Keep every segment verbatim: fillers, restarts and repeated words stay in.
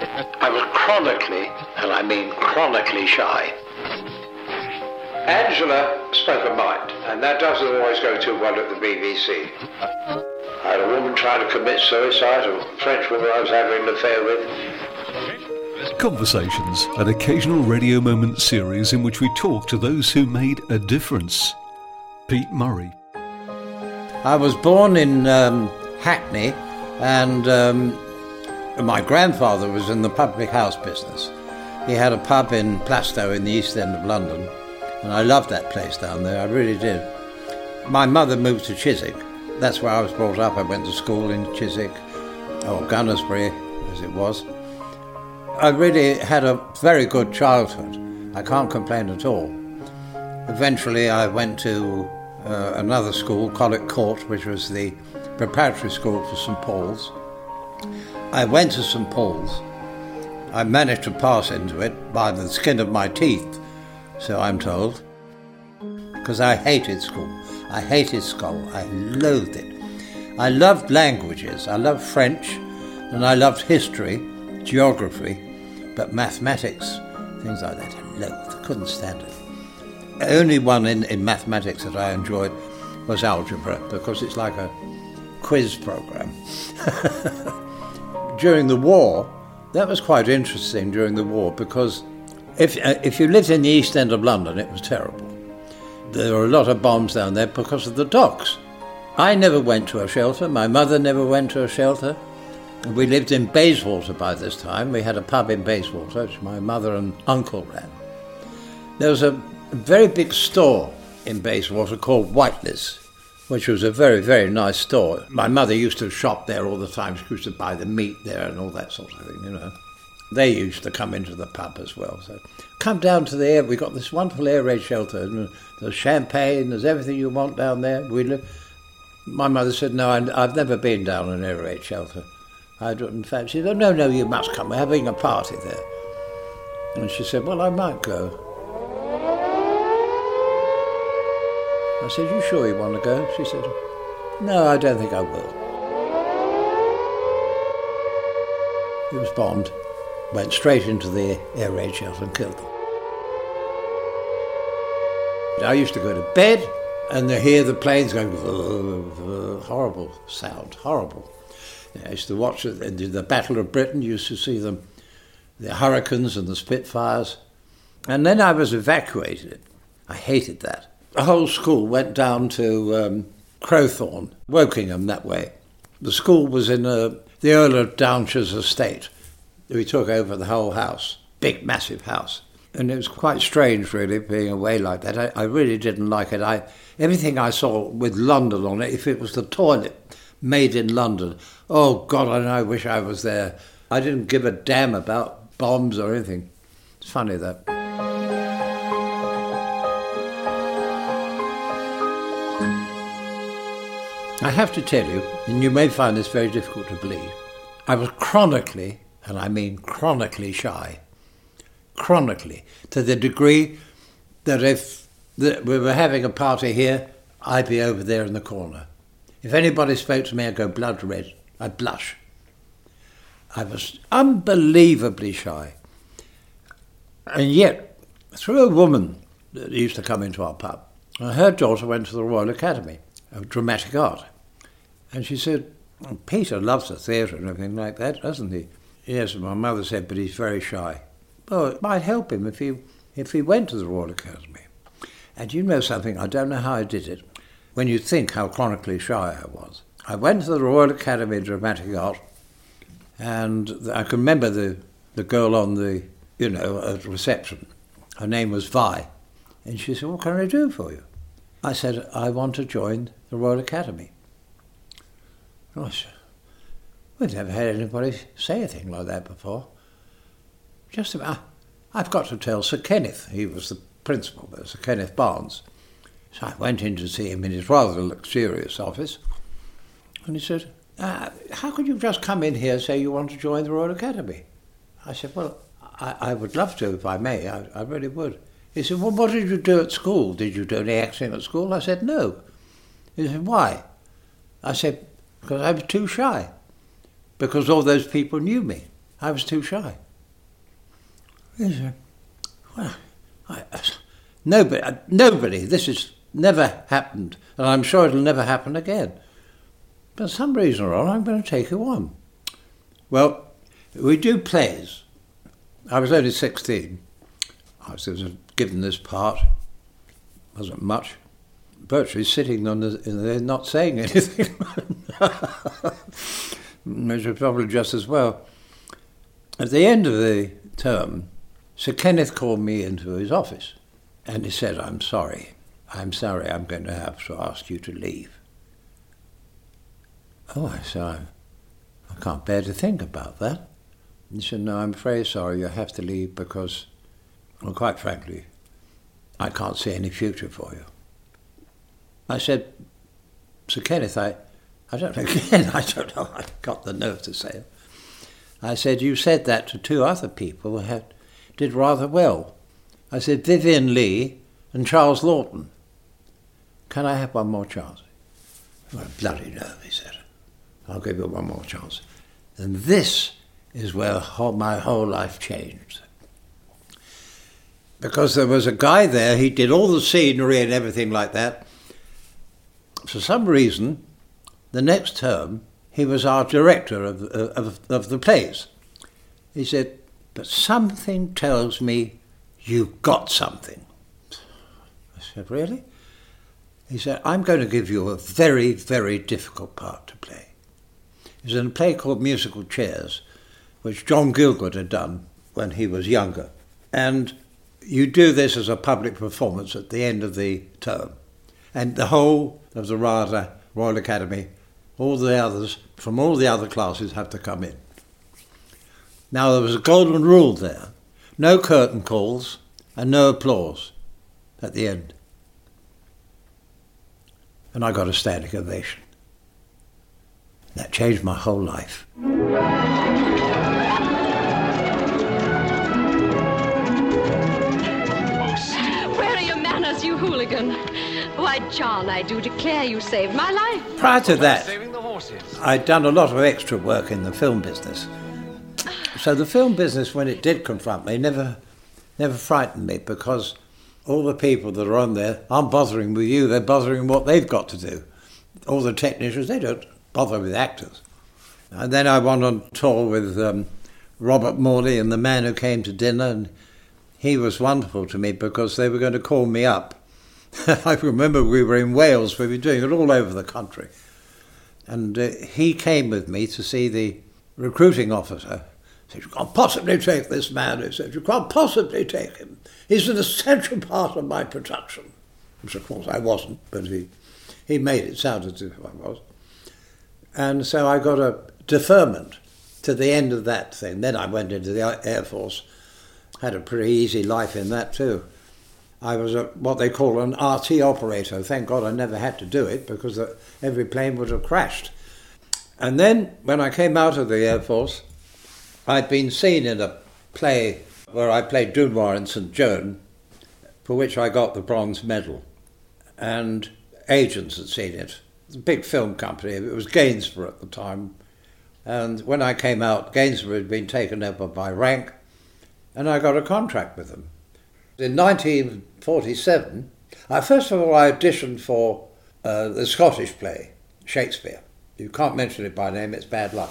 I was chronically, and I mean chronically shy. Angela spoke her mind, and that doesn't always go too well at the B B C. I had a woman trying to commit suicide, a French woman I was having an affair with. Conversations, an occasional radio moment series in which we talk to those who made a difference. Pete Murray. I was born in um, Hackney, and um, my grandfather was in the public house business. He had a pub in Plaistow in the East End of London, and I loved that place down there, I really did. My mother moved to Chiswick. That's where I was brought up. I went to school in Chiswick, or Gunnersbury as it was. I really had a very good childhood. I can't complain at all. Eventually I went to uh, another school, Colwick Court, which was the preparatory school for St Paul's. I went to St Paul's. I managed to pass into it by the skin of my teeth, so I'm told, because I hated school. I hated school. I loathed it. I loved languages. I loved French, and I loved history, geography, but mathematics, things like that, I loathed. I couldn't stand it. The only one in, in mathematics that I enjoyed was algebra, because it's like a quiz program. During the war, that was quite interesting during the war, because if uh, if you lived in the East End of London, it was terrible. There were a lot of bombs down there because of the docks. I never went to a shelter. My mother never went to a shelter. We lived in Bayswater by this time. We had a pub in Bayswater, which my mother and uncle ran. There was a very big store in Bayswater called Whiteley's, which was a very, very nice store. My mother used to shop there all the time. She used to buy the meat there and all that sort of thing, you know. They used to come into the pub as well. So come down to the air. We got this wonderful air raid shelter. There's champagne. There's everything you want down there. We live. My mother said, no, I've never been down an air raid shelter. I don't, in fact, she said, no, no, you must come. We're having a party there. And she said, well, I might go. I said, you sure you want to go? She said, no, I don't think I will. It was bombed. Went straight into the air raid shelter and killed them. I used to go to bed and to hear the planes going, horrible sound, horrible. I used to watch it, the Battle of Britain, you used to see them, the Hurricanes and the Spitfires. And then I was evacuated. I hated that. The whole school went down to um, Crowthorne, Wokingham that way. The school was in uh, the Earl of Downshire's estate. We took over the whole house, big, massive house. And it was quite strange, really, being away like that. I, I really didn't like it. I Everything I saw with London on it, if it was the toilet made in London, oh, God, I know, I wish I was there. I didn't give a damn about bombs or anything. It's funny, that. I have to tell you, and you may find this very difficult to believe, I was chronically, and I mean chronically shy, chronically, to the degree that if the, we were having a party here, I'd be over there in the corner. If anybody spoke to me, I'd go blood red. I'd blush. I was unbelievably shy. And yet, through a woman that used to come into our pub, her daughter went to the Royal Academy of Dramatic Art. And she said, oh, Peter loves the theatre and everything like that, doesn't he? Yes, my mother said, but he's very shy. Well, it might help him if he if he went to the Royal Academy. And you know something, I don't know how I did it. When you think how chronically shy I was. I went to the Royal Academy of Dramatic Art, and I can remember the, the girl on the, you know, at reception. Her name was Vi. And she said, what can I do for you? I said, I want to join the Royal Academy. Gosh, we've never had anybody say anything like that before. Just about, I've got to tell Sir Kenneth, he was the principal there, Sir Kenneth Barnes. So I went in to see him in his rather luxurious office, and he said, uh, how could you just come in here and say you want to join the Royal Academy? I said, well, I, I would love to if I may, I, I really would. He said, well, what did you do at school? Did you do any acting at school? I said, no. He said, why? I said, because I was too shy, because all those people knew me. I was too shy. He said, well, I, nobody, nobody, this has never happened, and I'm sure it'll never happen again. But for some reason or other, I'm going to take you on. Well, we do plays. I was only sixteen. I was given this part. Wasn't much. Virtually sitting on the, there not saying anything. Which was probably just as well. At the end of the term, Sir Kenneth called me into his office and he said, I'm sorry. I'm sorry, I'm going to have to ask you to leave. Oh, I said, I, I can't bear to think about that. He said, no, I'm very sorry, you have to leave because, well, quite frankly, I can't see any future for you. I said, Sir Kenneth, I, I don't know, again, I don't know, I got the nerve to say it. I said, you said that to two other people who had, did rather well. I said, Vivian Leigh and Charles Laughton. Can I have one more chance? Well, bloody nerve, he said. I'll give you one more chance. And this is where whole, my whole life changed. Because there was a guy there, he did all the scenery and everything like that. For some reason, the next term, he was our director of, of, of the plays. He said, but something tells me you've got something. I said, really? He said, I'm going to give you a very, very difficult part to play. It was in a play called Musical Chairs, which John Gielgud had done when he was younger. And you do this as a public performance at the end of the term. And the whole of the RADA, Royal Academy, all the others, from all the other classes have to come in. Now there was a golden rule there. No curtain calls and no applause at the end. And I got a standing ovation. That changed my whole life. Where are your manners, you hooligan? Why, John, I do declare you saved my life. Prior to that, I'd done a lot of extra work in the film business. So the film business, when it did confront me, never, never frightened me because all the people that are on there aren't bothering with you, they're bothering what they've got to do. All the technicians, they don't bother with actors. And then I went on tour with um, Robert Morley and The Man Who Came to Dinner, and he was wonderful to me because they were going to call me up. I remember we were in Wales, we were doing it all over the country. And uh, he came with me to see the recruiting officer. He said, you can't possibly take this man. He said, you can't possibly take him. He's an essential part of my production. Which, of course, I wasn't, but he, he made it sound as if I was. And so I got a deferment to the end of that thing. Then I went into the Air Force. Had a pretty easy life in that, too. I was a, what they call an R T operator. Thank God I never had to do it because the, every plane would have crashed. And then when I came out of the Air Force, I'd been seen in a play where I played Dunois in Saint Joan, for which I got the bronze medal. And agents had seen it. It was a big film company. It was Gainsborough at the time. And when I came out, Gainsborough had been taken over by Rank, and I got a contract with them. In nineteen forty-seven, I first of all I auditioned for uh, the Scottish play, Shakespeare. You can't mention it by name, it's bad luck.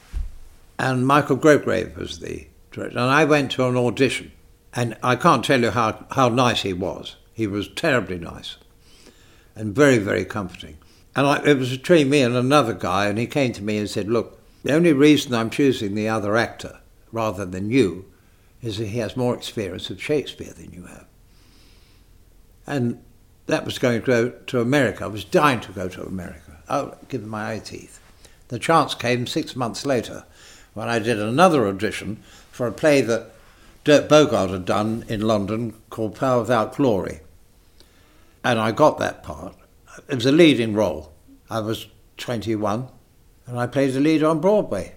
And Michael Grosgrave was the director, and I went to an audition. And I can't tell you how, how nice he was. He was terribly nice and very, very comforting. And I, it was between me and another guy, and he came to me and said, look, the only reason I'm choosing the other actor rather than you is that he has more experience of Shakespeare than you have. And that was going to go to America. I was dying to go to America. Oh, give him my eye teeth. The chance came six months later when I did another audition for a play that Dirk Bogarde had done in London called Power Without Glory. And I got that part. It was a leading role. I was twenty-one, and I played the lead on Broadway.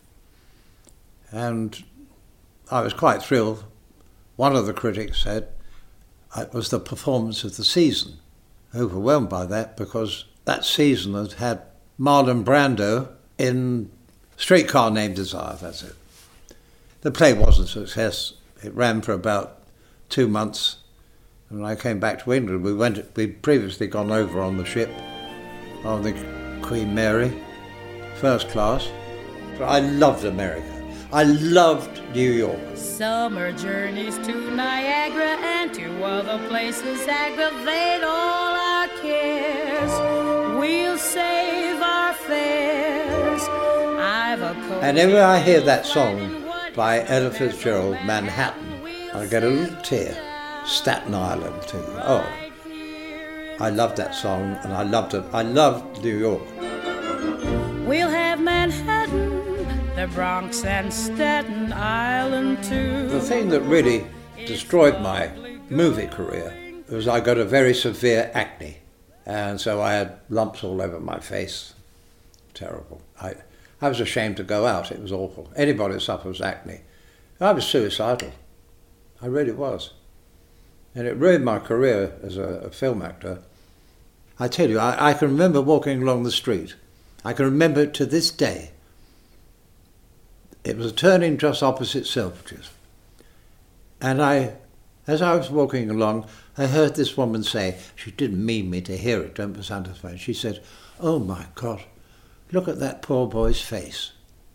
And I was quite thrilled. One of the critics said it was the performance of the season. Overwhelmed by that because that season had had Marlon Brando in Streetcar Named Desire, that's it. The play wasn't a success. It ran for about two months. And when I came back to England, we went. We'd previously gone over on the ship, on the Queen Mary, first class. But I loved America. I loved New York. Summer journeys to Niagara and to other places aggravate all our cares. We'll save our fares. I've a coat. And whenever I hear that song by Ella Fitzgerald, Manhattan, I get a little tear. Staten Island too. Oh, I loved that song, and I loved it. I loved New York. We'll have Manhattan, the Bronx and Staten Island too. The thing that really destroyed my movie career was I got a very severe acne, and so I had lumps all over my face. Terrible. I, I was ashamed to go out. It was awful. Anybody who suffers acne. I was suicidal. I really was. And it ruined my career as a, a film actor. I tell you, I, I can remember walking along the street. I can remember it to this day. It was a turning just opposite Selfridges. And I, as I was walking along, I heard this woman say, she didn't mean me to hear it, don't misunderstand. She said, "Oh my God, look at that poor boy's face."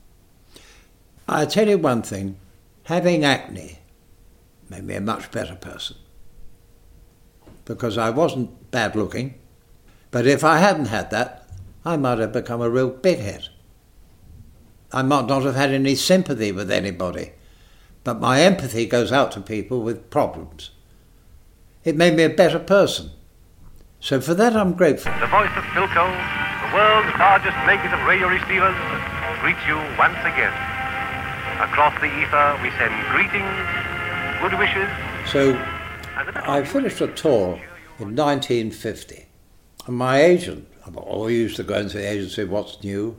I tell you one thing, having acne made me a much better person. Because I wasn't bad looking, but if I hadn't had that, I might have become a real big head. I might not have had any sympathy with anybody, but my empathy goes out to people with problems. It made me a better person. So for that I'm grateful. The voice of Philco, the world's largest naked of radio receivers, greets you once again. Across the ether we send greetings, good wishes. So I finished a tour in nineteen fifty, and my agent, I used to go into the agent and say, "What's new?"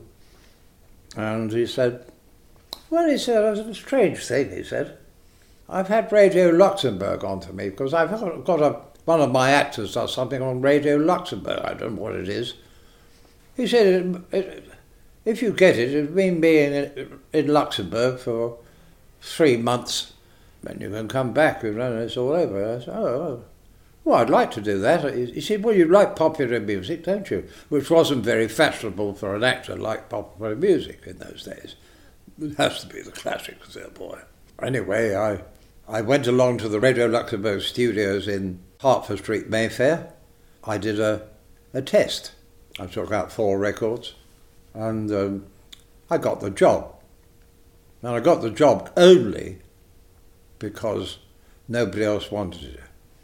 And he said, well, he said, it was a strange thing, he said. "I've had Radio Luxembourg onto me, because I've got a, one of my actors does something on Radio Luxembourg, I don't know what it is." He said, it, it, "If you get it, it'd mean being in, in Luxembourg for three months. Then you can come back, you know, and it's all over." I said, oh, oh, well, I'd like to do that. He said, "Well, you like popular music, don't you?" Which wasn't very fashionable for an actor like popular music in those days. It has to be the classics there, boy. Anyway, I, I went along to the Radio Luxembourg studios in Hertford Street, Mayfair. I did a, a test. I took out four records, and um, I got the job. And I got the job only because nobody else wanted it.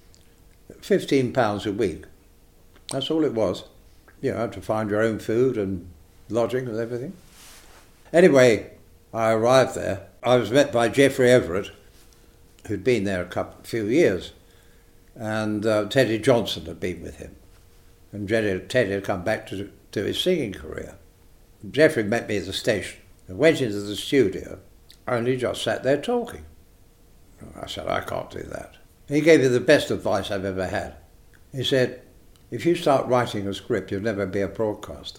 Fifteen pounds a week. That's all it was. You know, had to find your own food and lodging and everything. Anyway, I arrived there. I was met by Geoffrey Everett, who'd been there a couple, few years, and uh, Teddy Johnson had been with him. And Teddy, Teddy had come back to, to his singing career. Geoffrey met me at the station and went into the studio, and he just sat there talking. I said, "I can't do that." He gave me the best advice I've ever had. He said, "If you start writing a script, you'll never be a broadcaster.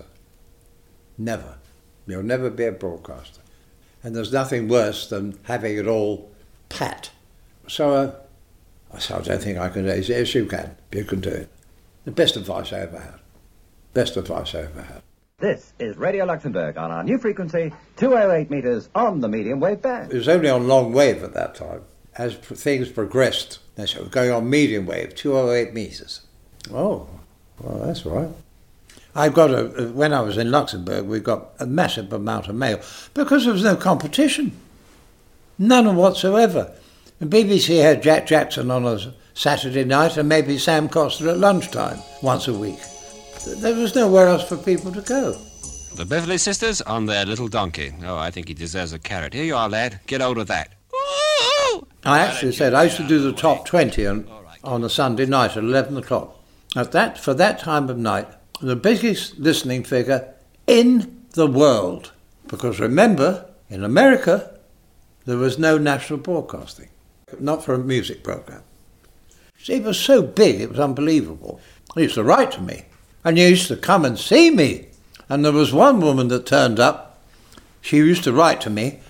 Never. You'll never be a broadcaster. And there's nothing worse than having it all pat." So uh, I said, "I don't think I can do it." He said, "Yes, you can. You can do it." The best advice I ever had. Best advice I ever had. This is Radio Luxembourg on our new frequency, two oh eight metres on the medium wave band. It was only on long wave at that time. As things progressed, they said, "We're going on medium wave, two oh eight metres. Oh, well, that's right. I've got a, when I was in Luxembourg, we got a massive amount of mail because there was no competition. None whatsoever. The B B C had Jack Jackson on a Saturday night and maybe Sam Coster at lunchtime once a week. There was nowhere else for people to go. The Beverley Sisters on their little donkey. Oh, I think he deserves a carrot. Here you are, lad. Get out of that. I actually said I used to do the top twenty on, on a Sunday night at eleven o'clock. At that, for that time of night, the biggest listening figure in the world. Because remember, in America, there was no national broadcasting. Not for a music programme. It was so big, it was unbelievable. They used to write to me. And you used to come and see me. And there was one woman that turned up. She used to write to me.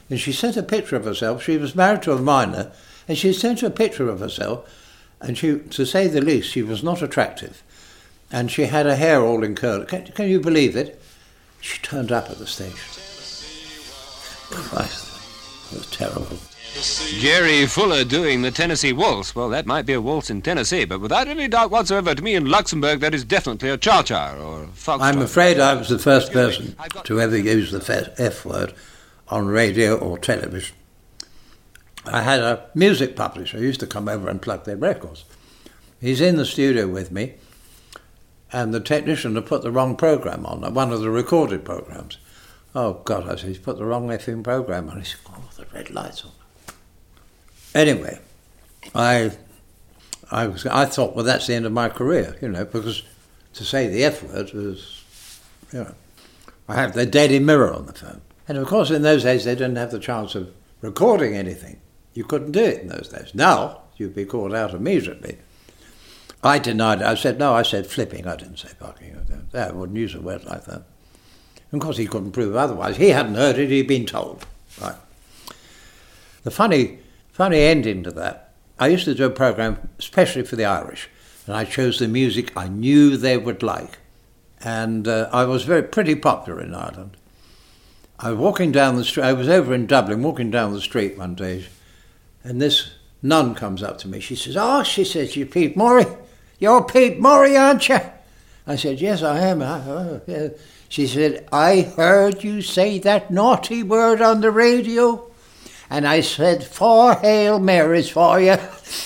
And she sent a picture of herself. She was married to a miner, and she sent a picture of herself, and she, to say the least, she was not attractive. And she had her hair all in curl. Can, can you believe it? She turned up at the station. Christ, it was terrible. Jerry Fuller doing the Tennessee Waltz. Well, that might be a waltz in Tennessee, but without any doubt whatsoever, to me in Luxembourg, that is definitely a cha-cha or a foxtrot. I'm afraid I was the first person to ever use the F word on radio or television. I had a music publisher who used to come over and plug their records. He's in the studio with me, and the technician had put the wrong program on, one of the recorded programs. Oh, God, I said, he's put the wrong effing program on. He said, oh, the red light's on. Anyway, I I was I thought, well, that's the end of my career, you know, because to say the F word was, you know, I had the Daily Mirror on the phone. And of course, in those days, they didn't have the chance of recording anything. You couldn't do it in those days. Now, you'd be called out immediately. I denied it. I said, no, I said flipping. I didn't say fucking. I wouldn't use a word like that. And of course, he couldn't prove otherwise. He hadn't heard it, he'd been told. Right. The funny... Funny ending to that, I used to do a programme especially for the Irish, and I chose the music I knew they would like. And uh, I was very pretty popular in Ireland. I was walking down the street, I was over in Dublin, walking down the street one day, and this nun comes up to me. She says, oh, she says, you're Pete Murray. You're Pete Murray, aren't you? I said, yes, I am. I, oh, yeah. She said, I heard you say that naughty word on the radio. And I said, four Hail Marys for you.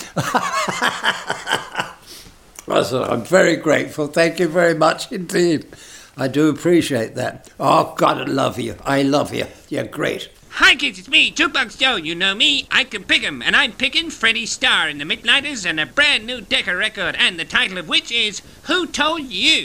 I said, I'm very grateful. Thank you very much indeed. I do appreciate that. Oh, God, I love you. I love you. You're great. Hi, kids, it's me, Jukebox Joe. You know me, I can pick 'em, and I'm picking Freddie Starr in the Midnighters and a brand new Decca record, and the title of which is Who Told You?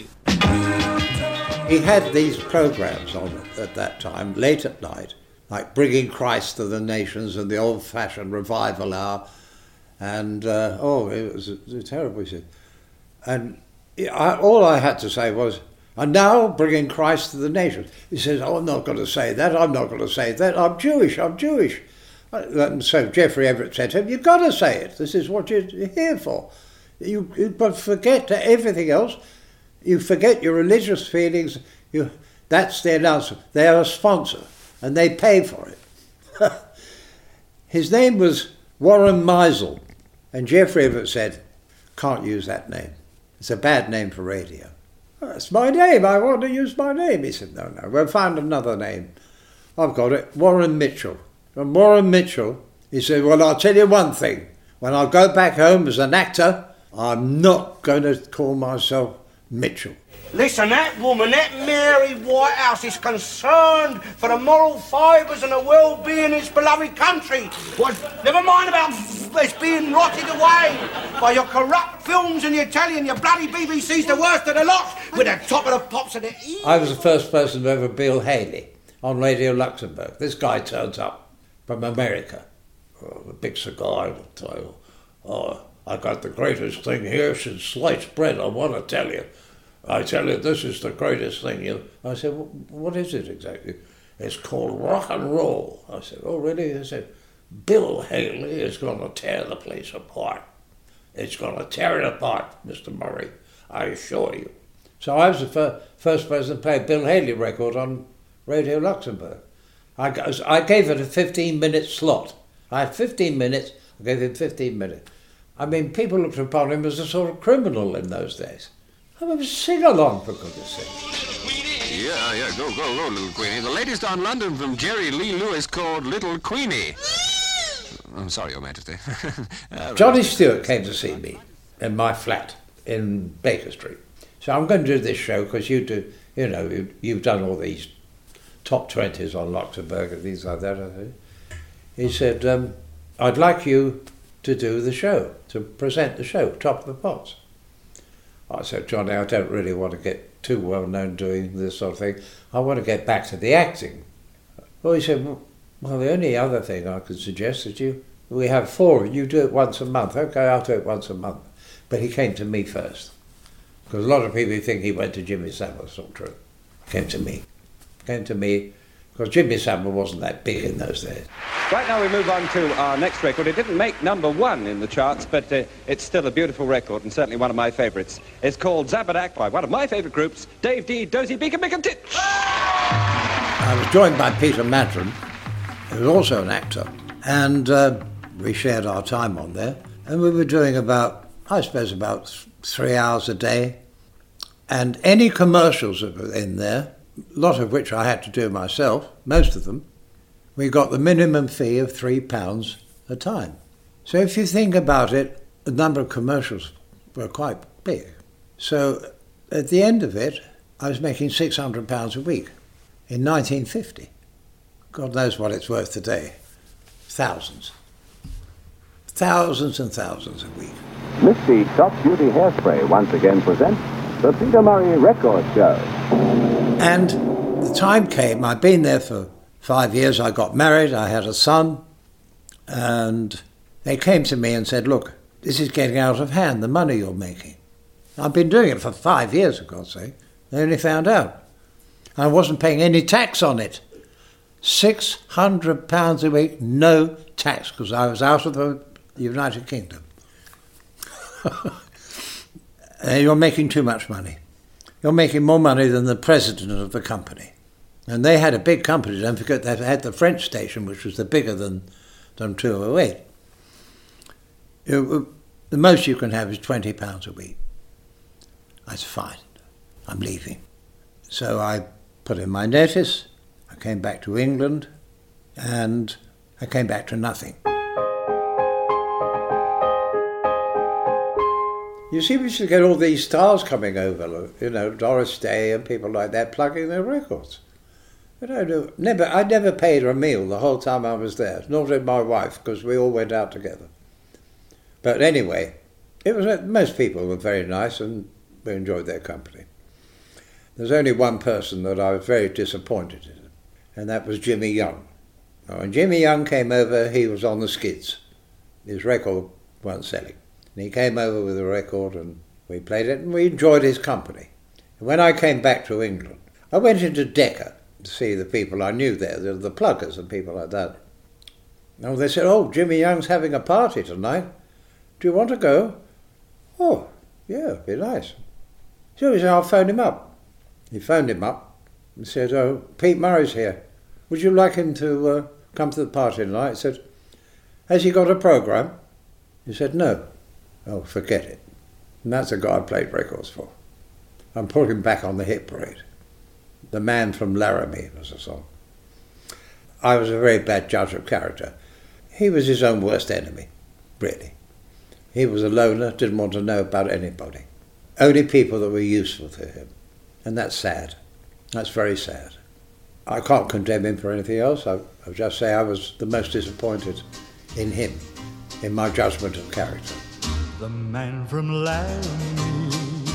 He had these programs on at that time, late at night, like Bringing Christ to the Nations and the old-fashioned revival hour. And, uh, oh, it was, it was terrible, he said. And I, all I had to say was, and now bringing Christ to the nations. He says, oh, I'm not going to say that, I'm not going to say that, I'm Jewish, I'm Jewish. And so Geoffrey Everett said to him, you've got to say it, this is what you're here for. You, you but forget everything else, you forget your religious feelings, you, that's the announcement. They are a sponsor. And they pay for it. His name was Warren Meisel, and Geoffrey Everett said, can't use that name. It's a bad name for radio. Oh, that's my name, I want to use my name. He said, no, no, we'll find another name. I've got it, Warren Mitchell. And Warren Mitchell, he said, well, I'll tell you one thing. When I go back home as an actor, I'm not going to call myself Mitchell. Listen, that woman, that Mary Whitehouse, is concerned for the moral fibres and the well-being of its beloved country. What? Never mind about it's being rotted away by your corrupt films and your telly and your bloody B B C's the worst of the lot, with the top of the pops of the E. I was the first person to ever Bill Haley on Radio Luxembourg. This guy turns up from America, oh, a big cigar, title. Oh, I got the greatest thing here since sliced bread, I want to tell you. I tell you, this is the greatest thing you... I said, what is it exactly? It's called rock and roll. I said, oh, really? He said, Bill Haley is going to tear the place apart. It's going to tear it apart, Mister Murray, I assure you. So I was the fir- first person to play a Bill Haley record on Radio Luxembourg. I, I gave it a fifteen-minute slot. I had fifteen minutes, I gave him fifteen minutes. I mean, people looked upon him as a sort of criminal in those days. I mean, sing along, for goodness sake. Yeah, yeah, go, go, go, Little Queenie. The latest on London from Jerry Lee Lewis called Little Queenie. I'm sorry, Your Majesty. Johnny Stewart came to see me in my flat in Baker Street. So I'm going to do this show because you do, you know, you, you've done all these top twenties on Luxembourg and things like that. He said, um, I'd like you to do the show, to present the show, Top of the Pops. I said, Johnny, I don't really want to get too well known doing this sort of thing. I want to get back to the acting. Well, he said, well, the only other thing I could suggest is you, we have four, you do it once a month. Okay, I'll do it once a month. But he came to me first. Because a lot of people think he went to Jimmy Savile, it's not true. He came to me. Came to me, Because Jimmy Savile wasn't that big in those days. Right now we move on to our next record. It didn't make number one in the charts, but uh, it's still a beautiful record and certainly one of my favourites. It's called Zabadak by one of my favourite groups, Dave D, Dozy Beacon, Beacon Titch. I was joined by Peter Madron, who was also an actor, and uh, we shared our time on there. And we were doing about, I suppose, about three hours a day. And any commercials that were in there, a lot of which I had to do myself, most of them, we got the minimum fee of three pounds a time. So if you think about it, the number of commercials were quite big. So at the end of it, I was making six hundred pounds a week in nineteen fifty. God knows what it's worth today. Thousands. Thousands and thousands a week. Misty Top Beauty Hairspray once again presents the Peter Murray Record Show. And the time came, I'd been there for five years, I got married, I had a son, and they came to me and said, look, this is getting out of hand, the money you're making. I've been doing it for five years, for God's sake. They only found out. I wasn't paying any tax on it. six hundred pounds a week, no tax, because I was out of the United Kingdom. And you're making too much money. You're making more money than the president of the company. And they had a big company, don't forget, they had the French station, which was the bigger than, than two oh eight. You, the most you can have is twenty pounds a week. I said, fine, I'm leaving. So I put in my notice, I came back to England, and I came back to nothing. You see, we used to get all these stars coming over, you know, Doris Day and people like that, plugging their records. But I do, never, I never paid her a meal the whole time I was there, nor did my wife, because we all went out together. But anyway, it was most people were very nice and we enjoyed their company. There's only one person that I was very disappointed in, and that was Jimmy Young. Now, when Jimmy Young came over, he was on the skids. His record wasn't selling. And he came over with a record and we played it and we enjoyed his company. And when I came back to England, I went into Decca to see the people I knew there, the, the pluggers and people like that. And they said, oh, Jimmy Young's having a party tonight. Do you want to go? Oh, yeah, it'd be nice. So he said, I'll phone him up. He phoned him up and said, oh, Pete Murray's here. Would you like him to uh, come to the party tonight? I said, has he got a programme? He said, no. Oh, forget it. And that's the guy I played records for. I'm putting back on the hit parade. The Man from Laramie was a song. I was a very bad judge of character. He was his own worst enemy, really. He was a loner, didn't want to know about anybody. Only people that were useful to him. And that's sad. That's very sad. I can't condemn him for anything else. I, I'll just say I was the most disappointed in him, in my judgment of character. The man from Laramie,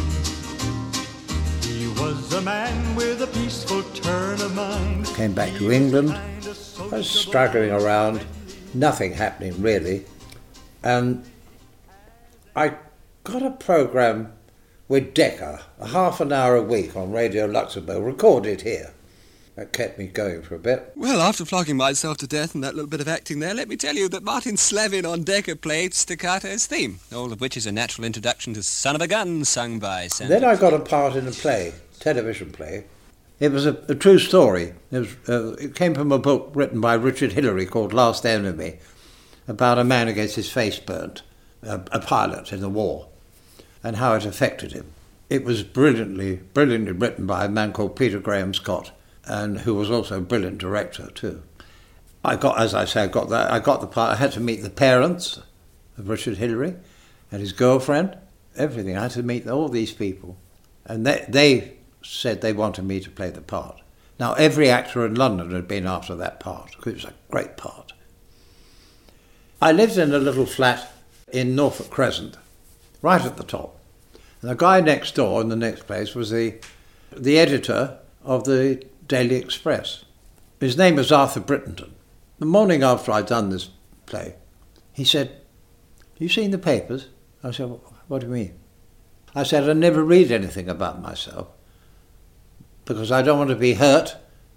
he was a man with a peaceful turn of mind. Came back to England, I was struggling around, nothing happening really, and I got a programme with Decca, a half an hour a week on Radio Luxembourg, recorded here. That kept me going for a bit. Well, after flogging myself to death and that little bit of acting there, let me tell you that Martin Slevin on Decca played Staccato's theme, all of which is a natural introduction to Son of a Gun, sung by Sam. Then I got a part in a play, television play. It was a, a true story. It, was, uh, it came from a book written by Richard Hillary called Last Enemy, about a man who gets his face burnt, a, a pilot in the war, and how it affected him. It was brilliantly, brilliantly written by a man called Peter Graham Scott, and who was also a brilliant director too. I got, as I say, I got that. I got the part. I had to meet the parents of Richard Hillary and his girlfriend. Everything. I had to meet all these people, and they they said they wanted me to play the part. Now every actor in London had been after that part. It was a great part. I lived in a little flat in Norfolk Crescent, right at the top. And the guy next door in the next place was the the editor of the Daily Express. His name was Arthur Brittenton. The morning after I'd done this play, he said, "Have you seen the papers?" I said, "What do you mean?" I said, "I never read anything about myself because I don't want to be hurt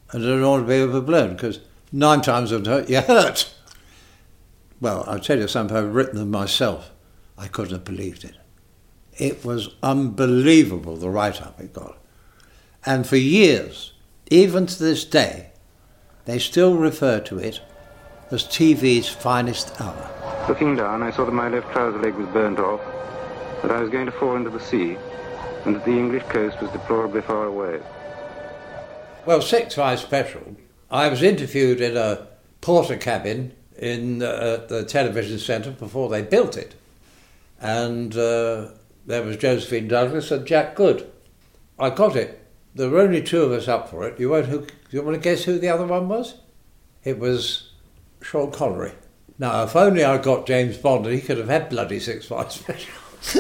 and I don't want to be overblown, because nine times out of ten, you're hurt. Well, I'll tell you something, I've written them myself. I couldn't have believed it. It was unbelievable, the write-up it got. And for years, even to this day, they still refer to it as T V's finest hour. Looking down, I saw that my left trouser leg was burnt off, that I was going to fall into the sea, and that the English coast was deplorably far away. Well, six five Special, I was interviewed in a porter cabin in uh, the television centre before they built it. And uh, there was Josephine Douglas and Jack Good. I got it. There were only two of us up for it. You won't, who, you want to guess who the other one was? It was Sean Connery. Now, if only I got James Bond, he could have had bloody six five Special.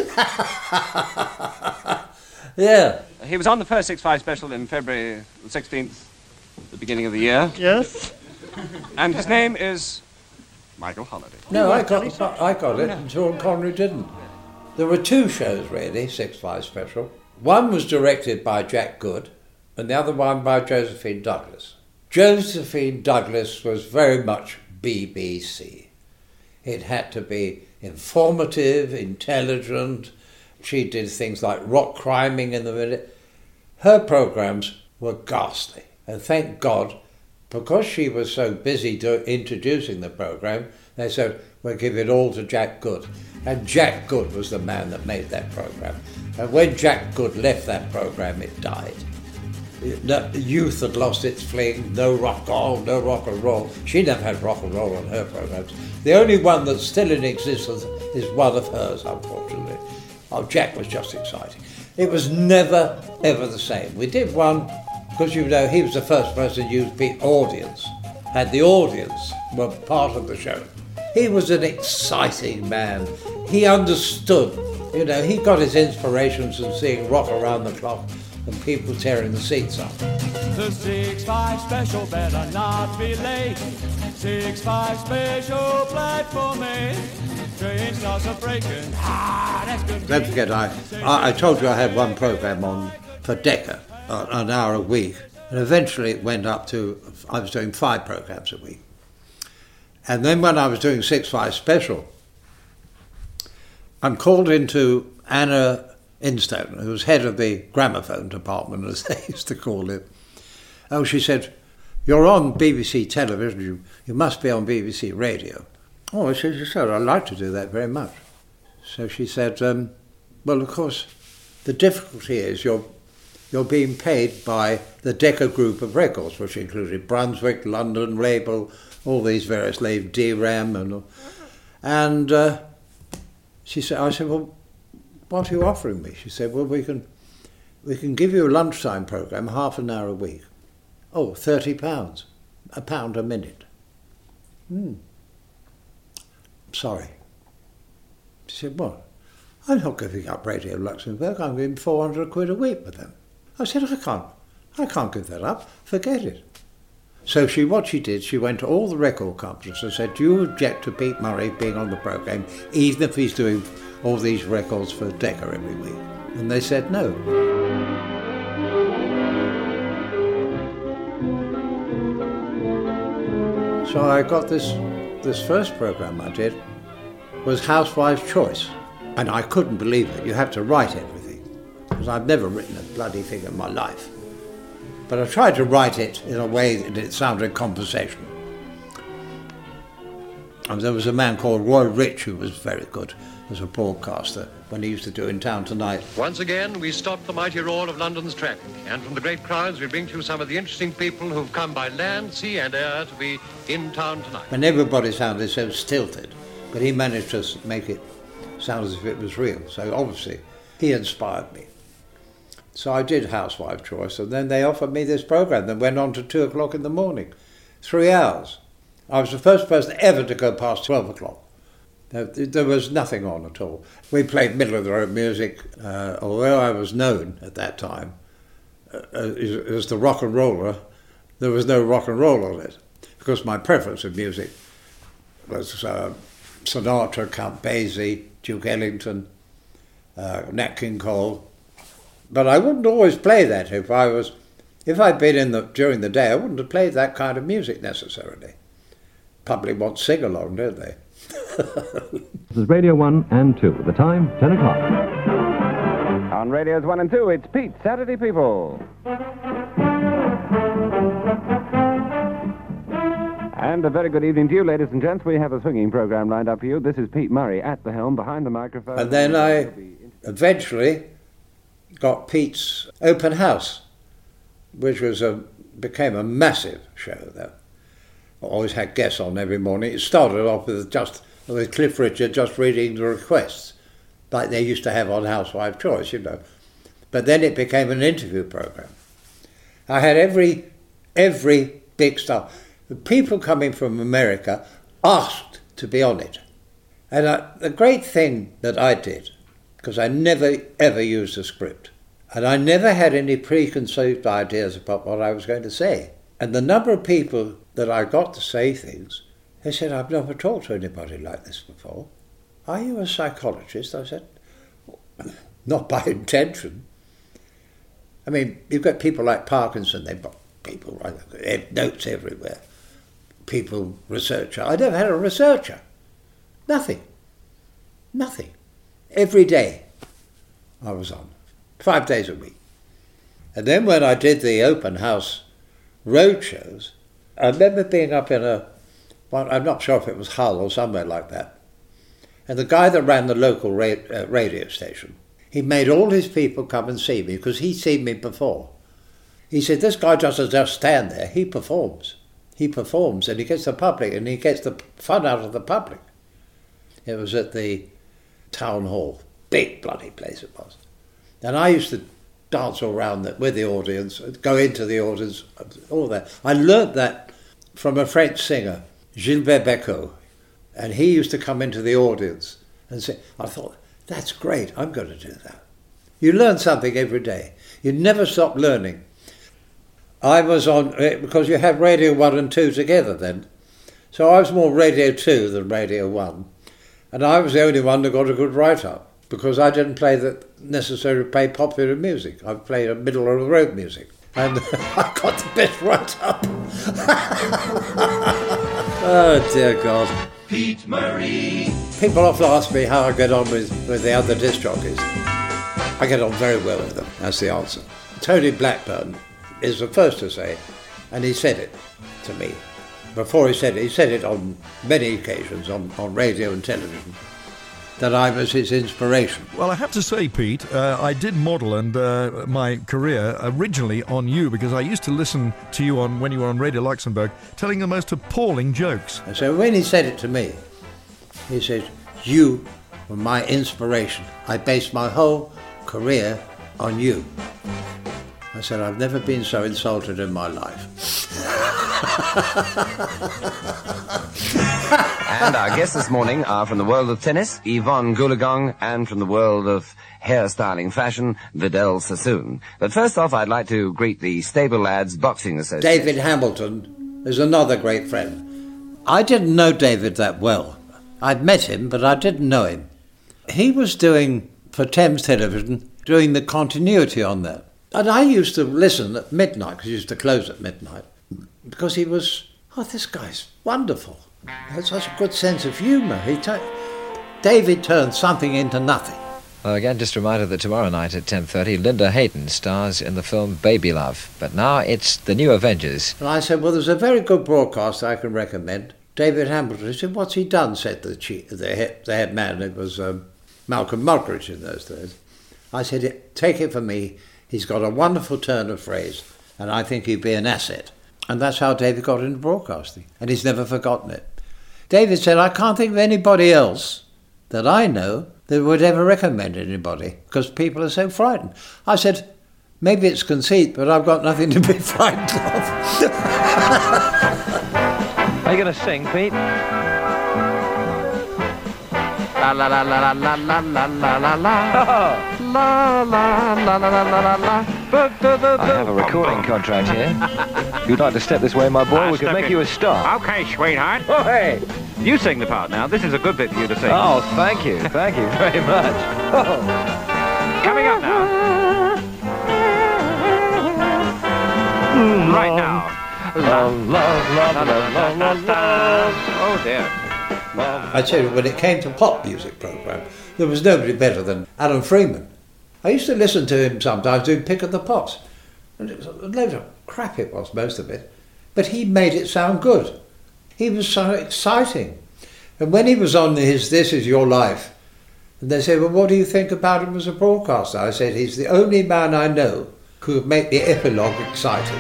Yeah. He was on the first six five Special in February the sixteenth, the beginning of the year. Yes. And his name is Michael Holiday. No, I got, I got it, and Sean Connery didn't. There were two shows, really, six five Special. One was directed by Jack Good, and the other one by Josephine Douglas. Josephine Douglas was very much B B C. It had to be informative, intelligent. She did things like rock climbing in the minute. Her programmes were ghastly. And thank God, because she was so busy do- introducing the programme, they said, we'll give it all to Jack Good. And Jack Good was the man that made that programme. And when Jack Good left that programme, it died. The youth had lost its fling, no rock on, no rock and roll. She never had rock and roll on her programmes. The only one that's still in existence is one of hers, unfortunately. Oh, Jack was just exciting. It was never, ever the same. We did one, because you know, he was the first person to use the audience, had the audience were part of the show. He was an exciting man. He understood, you know, he got his inspirations from seeing Rock Around the Clock and people tearing the seats up. The six five Special better not be late. six five Special played for me. Train starts a breaking. Ah, that's good. Don't forget, I, I, I told you I had one programme on for Decca, uh, an hour a week. And eventually it went up to, I was doing five programmes a week. And then when I was doing six five Special, I'm called into Anna Instone, who was head of the gramophone department, as they used to call it. Oh, she said, you're on B B C television, you, you must be on B B C radio. Oh, I said, sure, I'd like to do that very much. So she said, um, well, of course, the difficulty is you're, you're being paid by the Decca group of records, which included Brunswick, London, Label, all these various labels, D RAM, and all. And uh, she said, I said, well, what are you offering me? She said, well, we can we can give you a lunchtime programme, half an hour a week. Oh, thirty pounds, a pound a minute. Hmm. Sorry. She said, well, I'm not giving up Radio Luxembourg, I'm giving four hundred quid a week with them. I said, I can't, I can't give that up, forget it. So she, what she did, she went to all the record companies and said, do you object to Pete Murray being on the programme, even if he's doing all these records for Decca every week? And they said no. So I got this, this first programme I did was Housewife's Choice. And I couldn't believe it. You have to write everything. Because I've never written a bloody thing in my life. But I tried to write it in a way that it sounded conversational. And there was a man called Roy Rich who was very good as a broadcaster when he used to do In Town Tonight. Once again, we stop the mighty roar of London's traffic. And from the great crowds, we bring to you some of the interesting people who've come by land, sea and air to be in town tonight. And everybody sounded so stilted, but he managed to make it sound as if it was real. So obviously, he inspired me. So I did Housewife Choice, and then they offered me this programme that went on to two o'clock in the morning. Three hours. I was the first person ever to go past twelve o'clock. There was nothing on at all. We played middle-of-the-road music, uh, although I was known at that time uh, as the rock and roller, there was no rock and roll on it, because my preference of music was uh, Sinatra, Count Basie, Duke Ellington, uh, Nat King Cole. But I wouldn't always play that if I was If I'd been in the during the day, I wouldn't have played that kind of music necessarily. Public want sing-along, don't they? This is Radio one and two. The time, ten o'clock. On Radios one and two, it's Pete, Saturday People. And a very good evening to you, ladies and gents. We have a swinging program lined up for you. This is Pete Murray at the helm, behind the microphone. And then I eventually got Pete's open house, which was a became a massive show there. I always had guests on every morning. It started off with just with Cliff Richard just reading the requests, like they used to have on Housewife Choice, you know. But then it became an interview program. I had every every big star. The people coming from America asked to be on it. And I, the great thing that I did, because I never ever used a script, and I never had any preconceived ideas about what I was going to say. And the number of people that I got to say things, they said, I've never talked to anybody like this before. Are you a psychologist? I said, not by intention. I mean, you've got people like Parkinson, they've got people, right, they have notes everywhere. People, researcher. I never had a researcher. Nothing. Nothing. Every day I was on, five days a week. And then when I did the open house road shows, I remember being up in a, well, I'm not sure if it was Hull or somewhere like that, and the guy that ran the local ra- uh, radio station, he made all his people come and see me because he'd seen me before. He said, this guy doesn't just stand there, he performs. He performs and he gets the public and he gets the fun out of the public. It was at the town hall, big bloody place it was. And I used to dance all around with the audience, go into the audience, all that. I learnt that from a French singer, Gilbert Bécaud, and he used to come into the audience and say, I thought, that's great, I'm going to do that. You learn something every day. You never stop learning. I was on, because you had Radio one and two together then, so I was more Radio two than Radio one, and I was the only one that got a good write-up, because I didn't play the necessarily play popular music. I played a middle of the road music, and I got the best write-up. Oh dear God. Pete Murray. People often ask me how I get on with, with the other disc jockeys. I get on very well with them, that's the answer. Tony Blackburn is the first to say it, and he said it to me. Before he said it, he said it on many occasions, on, on radio and television, that I was his inspiration. Well, I have to say, Pete, uh, I did model and uh, my career originally on you, because I used to listen to you on when you were on Radio Luxembourg, telling the most appalling jokes. And so when he said it to me, he said, you were my inspiration. I based my whole career on you. I said, I've never been so insulted in my life. And our guests this morning are from the world of tennis, Yvonne Goolagong, and from the world of hairstyling fashion, Vidal Sassoon. But first off, I'd like to greet the Stable Lads Boxing Association. David Hamilton is another great friend. I didn't know David that well. I'd met him, but I didn't know him. He was doing, for Thames Television, doing the continuity on that. And I used to listen at midnight, because he used to close at midnight, because he was, oh, this guy's wonderful. He had such a good sense of humour. He t- David turned something into nothing. Well, again, just a reminder that tomorrow night at ten thirty, Linda Hayden stars in the film Baby Love. But now it's The New Avengers. And I said, well, there's a very good broadcast I can recommend. David Hamilton. He said, what's he done? Said the chief, the head, the head man. It was um, Malcolm Muggeridge in those days. I said, take it from me. He's got a wonderful turn of phrase, and I think he'd be an asset. And that's how David got into broadcasting, and he's never forgotten it. David said, I can't think of anybody else that I know that would ever recommend anybody, because people are so frightened. I said, maybe it's conceit, but I've got nothing to be frightened of. Are you going to sing, Pete? La la la la la la la la la la. La la la la la la la la. I have a recording contract here. If you'd like to step this way, my boy, Ah, we could step make in. you a star. Okay, sweetheart. Oh, hey! You sing the part now. This is a good bit for you to sing. Oh, thank you. Thank you very much. Oh. Coming up now. And right now. Love, love, love, love, love, love, love. Oh dear. I tell you, when it came to pop music program, there was nobody better than Alan Freeman. I used to listen to him sometimes doing Pick of the Pops. And it was a load of crap it was, most of it. But he made it sound good. He was so exciting. And when he was on his This Is Your Life, and they said, well, what do you think about him as a broadcaster? I said, he's the only man I know who could make the epilogue exciting.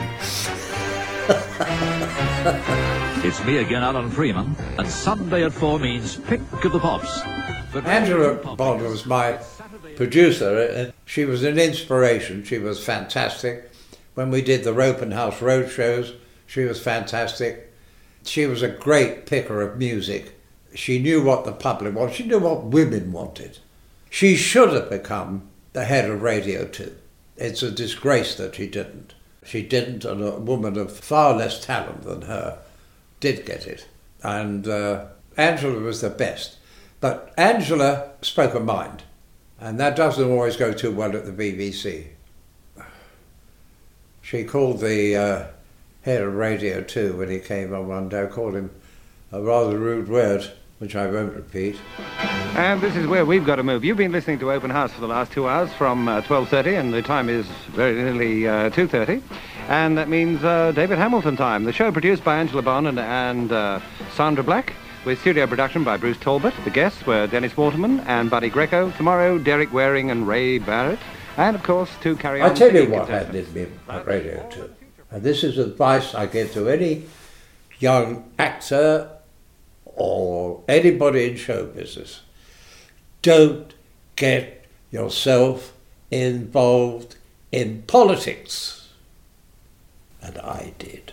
It's me again, Alan Freeman, and Sunday at four means Pick of the Pops. But Angela Bond was my producer. She was an inspiration. She was fantastic. When we did the Ropen House road shows, she was fantastic. She was a great picker of music. She knew what the public wanted. She knew what women wanted. She should have become the head of Radio two. It's a disgrace that she didn't. She didn't, and a woman of far less talent than her did get it. And uh, Angela was the best. But Angela spoke her mind, and that doesn't always go too well at the B B C. She called the uh, head of Radio two when he came on one day, called him a rather rude word, which I won't repeat. And this is where we've got to move. You've been listening to Open House for the last two hours from uh, twelve thirty, and the time is very nearly uh, two thirty. And that means uh, David Hamilton time. The show produced by Angela Bond and, and uh, Sandra Black, with studio production by Bruce Talbot. The guests were Dennis Waterman and Buddy Greco. Tomorrow, Derek Waring and Ray Barrett. And, of course, to carry on... I tell you what happened me at Radio two. And this is advice I give to any young actor or anybody in show business. Don't get yourself involved in politics. And I did.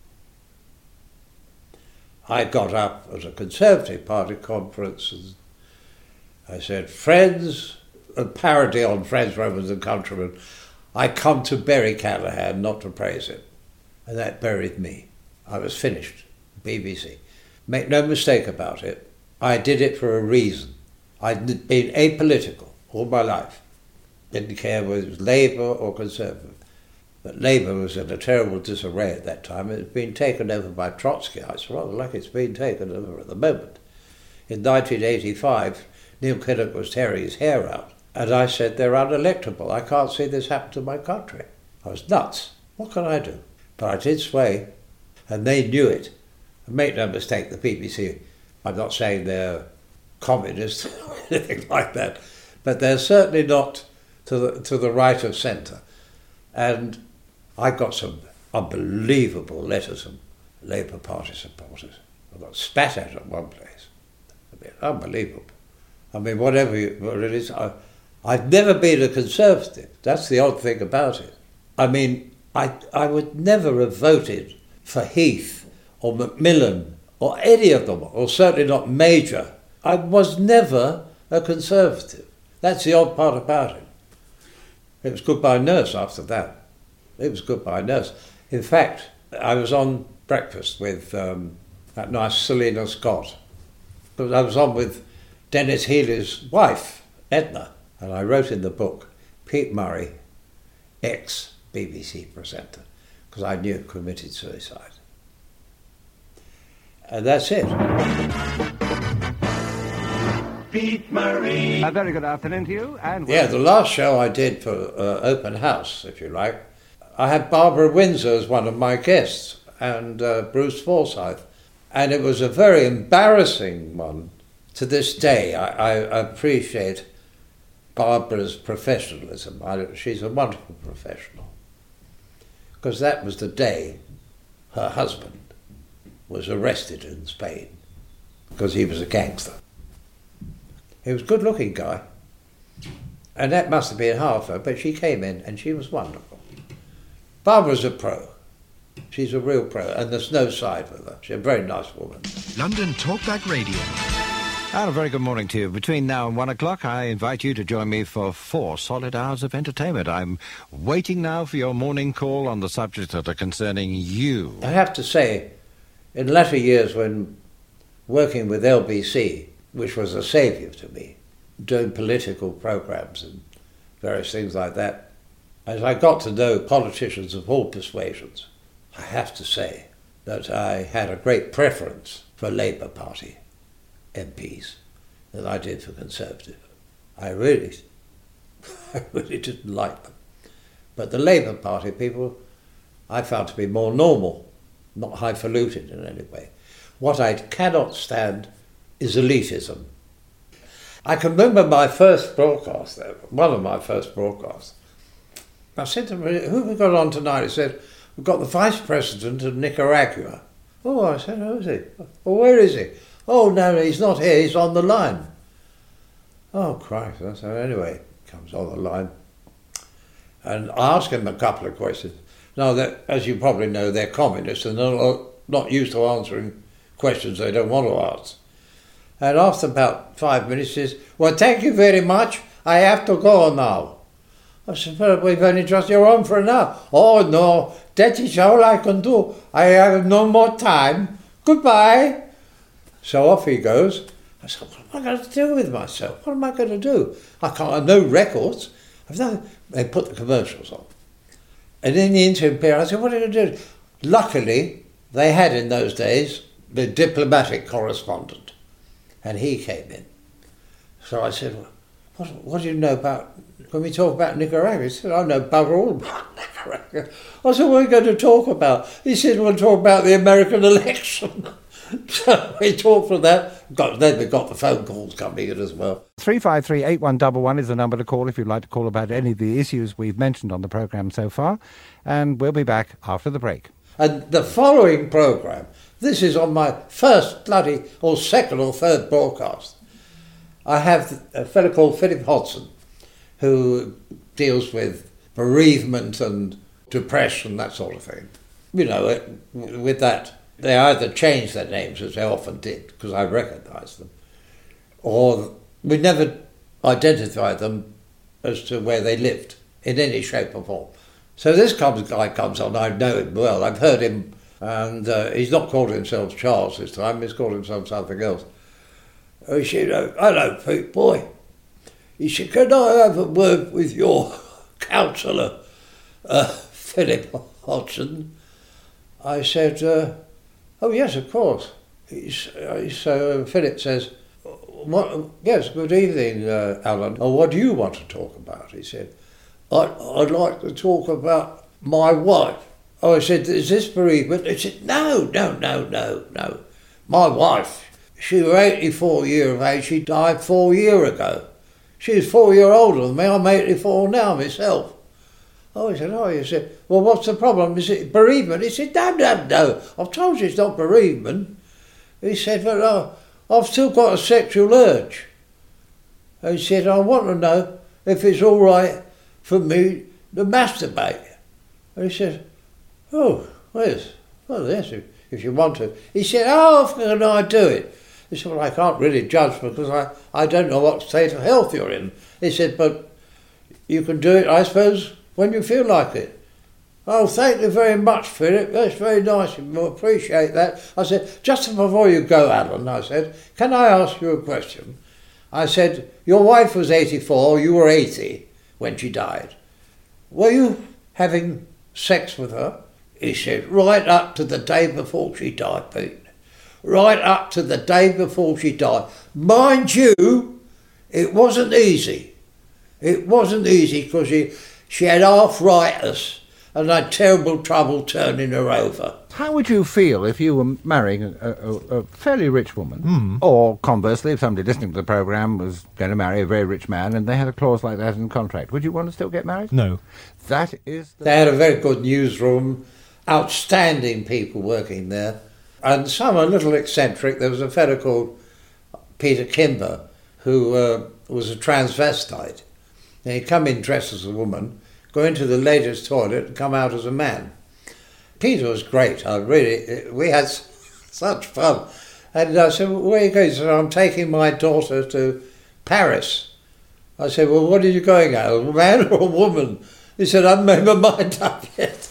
I got up at a Conservative Party conference and I said, friends, a parody on Friends, Romans and Countrymen, I come to bury Callaghan, not to praise him. And that buried me. I was finished. B B C. Make no mistake about it, I did it for a reason. I'd been apolitical all my life. Didn't care whether it was Labour or Conservative. But Labour was in a terrible disarray at that time. It had been taken over by Trotskyites, rather like it's been taken over at the moment. In nineteen eighty-five, Neil Kinnock was tearing his hair out, and I said, they're unelectable. I can't see this happen to my country. I was nuts. What can I do? But I did sway, and they knew it. And make no mistake, the B B C, I'm not saying they're communists or anything like that, but they're certainly not to the, to the right of centre. And I got some unbelievable letters from Labour Party supporters. I got spat at at one place. I mean, unbelievable. I mean, whatever you, what it is, I, I've never been a Conservative. That's the odd thing about it. I mean, I, I would never have voted for Heath or Macmillan or any of them, or certainly not Major. I was never a Conservative. That's the odd part about it. It was goodbye nurse after that. It was goodbye nurse. In fact, I was on breakfast with um, that nice Selina Scott. But I was on with Dennis Healy's wife, Edna, and I wrote in the book, Pete Murray, ex-B B C presenter, because I knew he committed suicide. And that's it. Pete Murray. A very good afternoon to you. And yeah, the last show I did for uh, Open House, if you like, I had Barbara Windsor as one of my guests and uh, Bruce Forsyth. And it was a very embarrassing one. To this day, I, I appreciate Barbara's professionalism. I, she's a wonderful professional. Because that was the day her husband was arrested in Spain because he was a gangster. He was a good-looking guy, and that must have been half her, but she came in and she was wonderful. Barbara's a pro. She's a real pro, and there's no side with her. She's a very nice woman. London Talkback Radio. And a very good morning to you. Between now and one o'clock, I invite you to join me for four solid hours of entertainment. I'm waiting now for your morning call on the subjects that are concerning you. I have to say, in latter years when working with L B C, which was a saviour to me, doing political programmes and various things like that, as I got to know politicians of all persuasions, I have to say that I had a great preference for Labour Party M Ps than I did for Conservative. I really, I really didn't like them. But the Labour Party people I found to be more normal, not highfalutin in any way. What I cannot stand is elitism. I can remember my first broadcast, though, one of my first broadcasts. I said to him, who have we got on tonight? He said, we've got the Vice President of Nicaragua. Oh, I said, who is he? Well, where is he? Oh, no, he's not here, he's on the line. Oh, Christ. So anyway, he comes on the line. And I asked him a couple of questions. Now, as you probably know, they're communists and they're not used to answering questions they don't want to ask. And after about five minutes, he says, well, thank you very much. I have to go now. I said, well, we've only just, you're on for an hour. Oh, no, that is all I can do. I have no more time. Goodbye. So off he goes. I said, what am I going to do with myself? What am I going to do? I can't, I have no records. I've no, they put the commercials on. And in the interim period, I said, what are you going to do? Luckily, they had in those days the diplomatic correspondent. And he came in. So I said, well, what, what do you know about, can we talk about Nicaragua? He said, I know bugger all about Nicaragua. I said, what are you going to talk about? He said, we'll talk about the American election. So we talked for that. Got, then we got the phone calls coming in as well. three five three, eight one one one is the number to call if you'd like to call about any of the issues we've mentioned on the programme so far. And we'll be back after the break. And the following programme, this is on my first bloody, or second or third broadcast. I have a fellow called Philip Hodson, who deals with bereavement and depression, that sort of thing. You know, it, with that, they either changed their names, as they often did, because I recognised them, or we never identified them as to where they lived, in any shape or form. So this comes, guy comes on, I know him well, I've heard him, and uh, he's not called himself Charles this time, he's called himself something else. He said, oh, hello, Pete, boy. He said, can I have a word with your counsellor, uh, Philip Hodson? I said, uh, oh, yes, of course. He's, uh, so Philip says, what, yes, good evening, uh, Alan. Oh, what do you want to talk about? He said, I'd, I'd like to talk about my wife. Oh, I said, is this bereavement? He said, no, no, no, no, no. My wife, she was eighty-four years of age, she died four years ago. She's four years older than me, I'm eighty-four now myself. Oh, he said, oh, he said, well, what's the problem? Is it bereavement? He said, no, no, no, I've told you it's not bereavement. He said, but uh, I've still got a sexual urge. And he said, I want to know if it's all right for me to masturbate. And he said, oh, yes, well, yes, if, if you want to. He said, how often can I do it? He said, well, I can't really judge because I, I don't know what state of health you're in. He said, but you can do it, I suppose, when you feel like it. Oh, thank you very much, Philip. That's very nice. I appreciate that. I said, just before you go, Alan, I said, can I ask you a question? I said, your wife was eighty-four, you were eighty when she died. Were you having sex with her? He said, right up to the day before she died, Pete. Right up to the day before she died. Mind you, it wasn't easy. It wasn't easy because she, she had arthritis and had terrible trouble turning her over. How would you feel if you were marrying a, a, a fairly rich woman? Mm. Or conversely, if somebody listening to the programme was going to marry a very rich man and they had a clause like that in the contract, would you want to still get married? No. That is... The they had a very good newsroom, outstanding people working there. And some a little eccentric. There was a fellow called Peter Kimber who uh, was a transvestite. And he'd come in dressed as a woman, go into the ladies' toilet and come out as a man. Peter was great. I really, we had such fun. And I said, well, where are you going? He said, I'm taking my daughter to Paris. I said, well, what are you going at, a man or a woman? He said, I haven't made my mind up yet.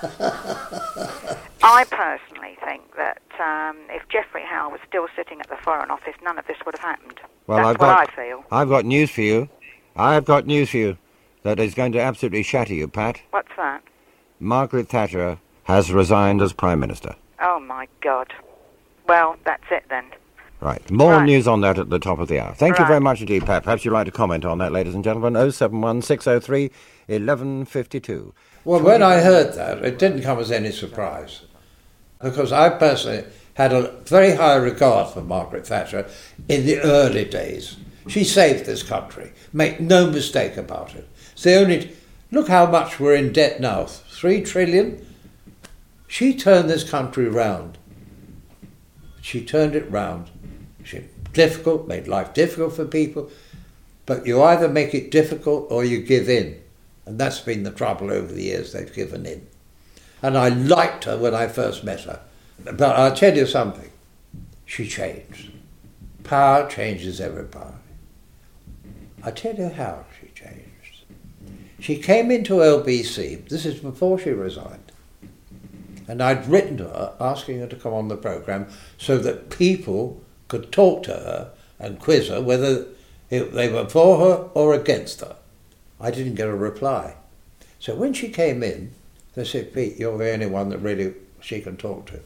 I personally think that um, if Geoffrey Howe was still sitting at the Foreign Office, none of this would have happened. Well, That's I've what got, I feel. I've got news for you. I've got news for you that is going to absolutely shatter you, Pat. What's that? Margaret Thatcher has resigned as Prime Minister. Oh, my God. Well, that's it then. Right. More Right. news on that at the top of the hour. Thank you Right. very much indeed, Pat. Perhaps you'd like to comment on that, ladies and gentlemen. oh seven one, six oh three, eleven fifty-two. Well, when I heard that, it didn't come as any surprise. Because I personally had a very high regard for Margaret Thatcher in the early days. She saved this country. Make no mistake about it. It's the only... Look how much we're in debt now. Three trillion? She turned this country round. She turned it round. She difficult, made life difficult for people. But you either make it difficult or you give in. And that's been the trouble over the years. They've given in. And I liked her when I first met her. But I'll tell you something. She changed. Power changes everybody. I'll tell you how she changed. She came into L B C, this is before she resigned, and I'd written to her asking her to come on the programme so that people could talk to her and quiz her whether it, they were for her or against her. I didn't get a reply. So when she came in, they said, Pete, you're the only one that really she can talk to.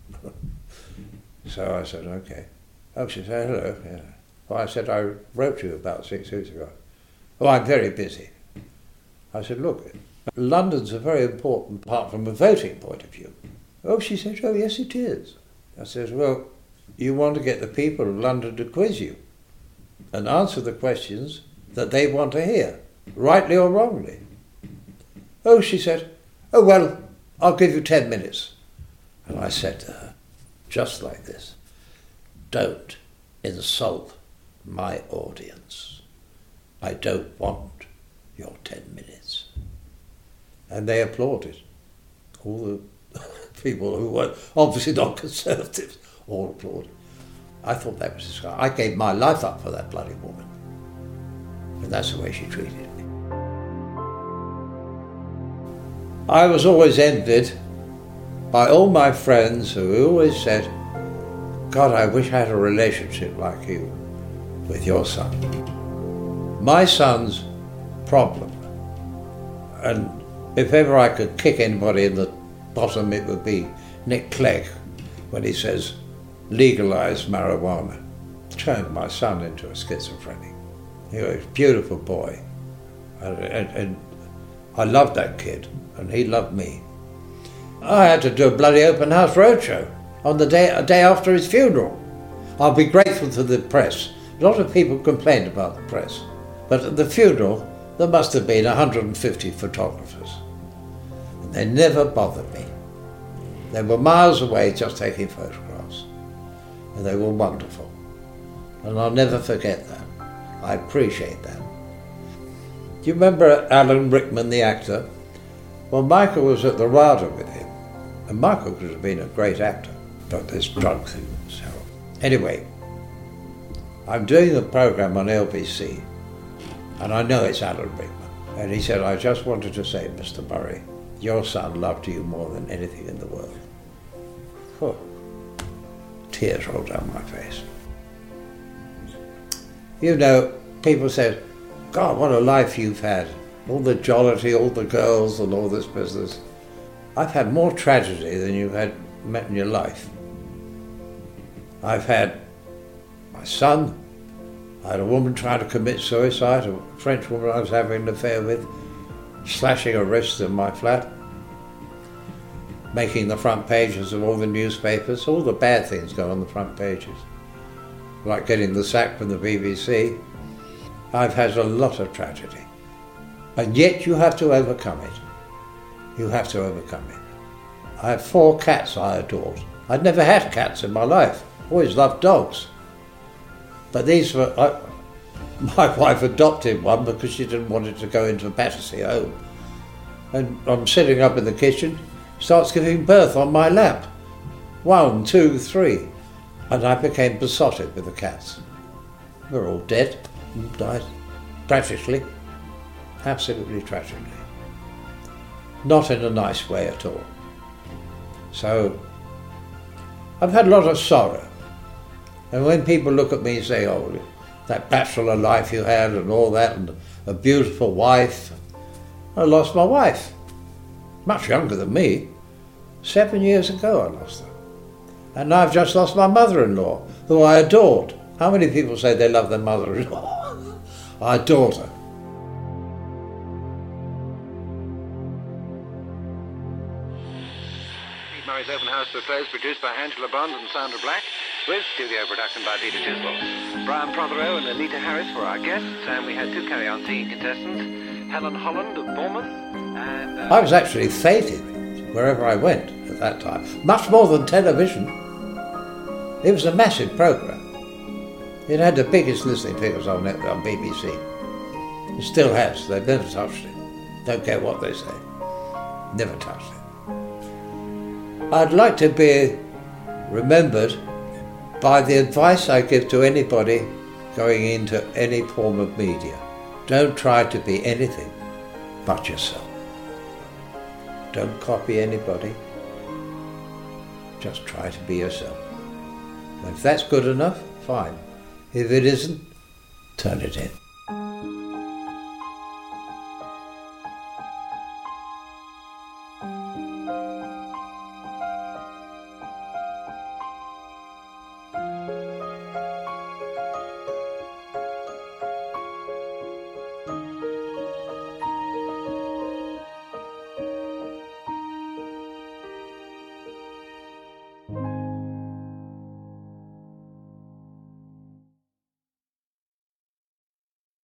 So I said, okay. Oh, she said, hello. Yeah. Well, I said, I wrote to you about six weeks ago. Oh, I'm very busy. I said, look, London's a very important part from a voting point of view. Oh, she said, oh, yes, it is. I said, well, you want to get the people of London to quiz you and answer the questions that they want to hear, rightly or wrongly. Oh, she said, oh, well, I'll give you ten minutes. And I said to her, just like this, don't insult my audience. I don't want your ten minutes. And they applauded. All the people who were obviously not Conservatives all applauded. I thought that was disgusting. I gave my life up for that bloody woman. And that's the way she treated me. I was always envied by all my friends who always said, God, I wish I had a relationship like you with your son. My son's problem, and if ever I could kick anybody in the bottom, it would be Nick Clegg when he says, legalise marijuana. Turned my son into a schizophrenic. He was a beautiful boy. And, and, and I loved that kid, and he loved me. I had to do a bloody open house roadshow on the day, a day after his funeral. I'll be grateful to the press. A lot of people complained about the press. But at the funeral, there must have been one hundred fifty photographers. And they never bothered me. They were miles away just taking photographs. And they were wonderful. And I'll never forget that. I appreciate that. Do you remember Alan Rickman, the actor? Well, Michael was at the RADA with him. And Michael could have been a great actor. But this drug thing was terrible. Anyway, I'm doing a programme on L B C. And I know it's Alan Rickman. And he said, I just wanted to say, Mister Murray, your son loved you more than anything in the world. Oh, tears rolled down my face. You know, people said, God, what a life you've had. All the jollity, all the girls and all this business. I've had more tragedy than you've had met in your life. I've had my son. I had a woman trying to commit suicide, a French woman I was having an affair with, slashing her wrists in my flat, making the front pages of all the newspapers. All the bad things go on the front pages, like getting the sack from the B B C. I've had a lot of tragedy. And yet you have to overcome it. You have to overcome it. I have four cats I adored. I'd never had cats in my life. Always loved dogs. But these were, I, my wife adopted one because she didn't want it to go into a Battersea home. And I'm sitting up in the kitchen, starts giving birth on my lap. One, two, three. And I became besotted with the cats. They're all dead, died tragically, absolutely tragically. Not in a nice way at all. So, I've had a lot of sorrow. And when people look at me and say, oh, that bachelor life you had and all that, and a beautiful wife, I lost my wife. Much younger than me. Seven years ago I lost her. And now I've just lost my mother-in-law, who I adored. How many people say they love their mother-in-law? I adored her. Murray's Open House to a Close, produced by Angela Bond and Sandra Black, with studio production by Peter Chiswell. Brian Prothero and Anita Harris were our guests, and we had two carry-on singing contestants, Helen Holland of Bournemouth, and... Uh... I was actually feted wherever I went at that time, much more than television. It was a massive programme. It had the biggest listening figures on, it, on B B C. It still has. They've never touched it. Don't care what they say. Never touched it. I'd like to be remembered by the advice I give to anybody going into any form of media. Don't try to be anything but yourself. Don't copy anybody. Just try to be yourself. And if that's good enough, fine. If it isn't, turn it in.